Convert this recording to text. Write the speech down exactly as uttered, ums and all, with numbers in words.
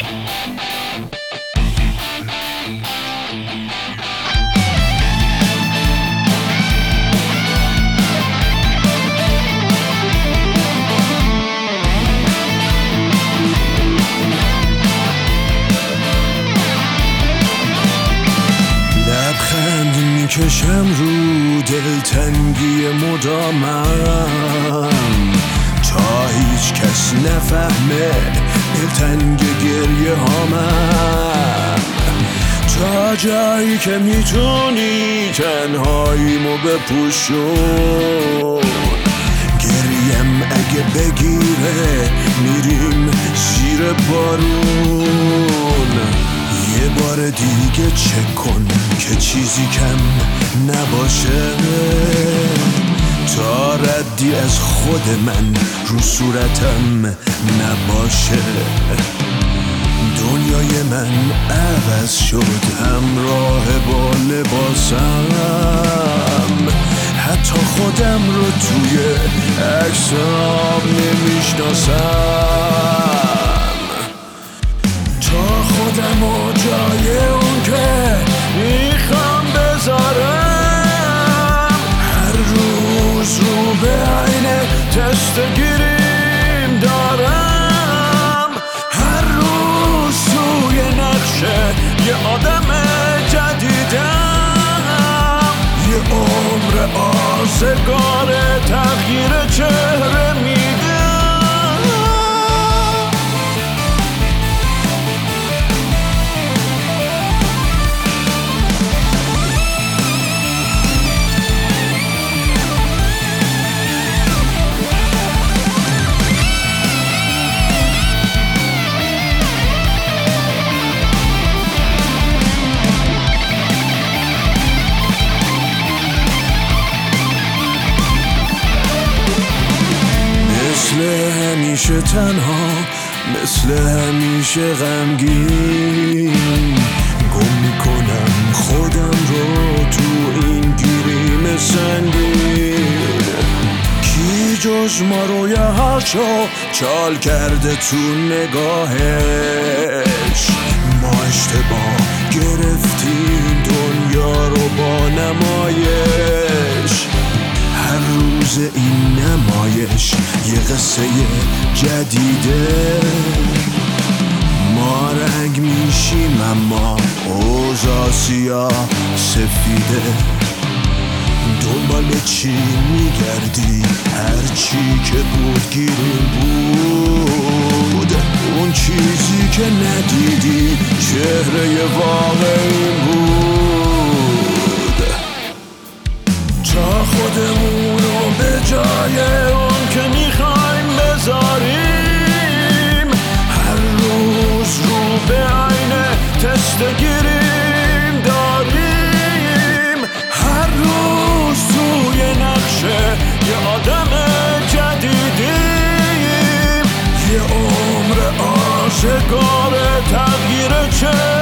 کشم رو دلتنگی مدامم تا هیچ کس نفهمه دلتنگ گریه هامم، تا جایی که میتونی تنهاییمو بپوشون. گریم اگه بگیره میریم زیر بارون. یه بار دیگه چک کن که چیزی کم نباشه، تا ردی از خود من رو صورتم نباشه. دنیای من عوض شد همراه با لباسم، حتی خودم رو توی عکسام نمیشناسم. تا خودم و جای اون که میخوام بذارم، هر روز رو به عینه تست گیریم دارم. هر روز توی نقشه یه آدم جدیدم، یه عمر آزگار تغییر چهره میدم. مثل همیشه تنها، مثل همیشه غمگین، گم میکنم خودم رو تو این گیریم سنگین. کی جز ما رو یه هاشو چال کرده تو نگاهش؟ ما اشتباه گرفتیم دنیا رو با نمایش. هر روز این نمایش یه قصه جدیده. ما رنگ میشیم اما اوضاع سیاه سفیده. دنبال چی میگردی؟ هر چی که بود گیریم بود. اون چیزی که ندیدی چهره واقعی بود. تا خودمونو به جای اون که میخوایم بذاریم، هر روز رو به عینه تست گیریم داریم. هر روز توی نقشه یه آدم جدیدیم، یه عمر آزگار تغییر چه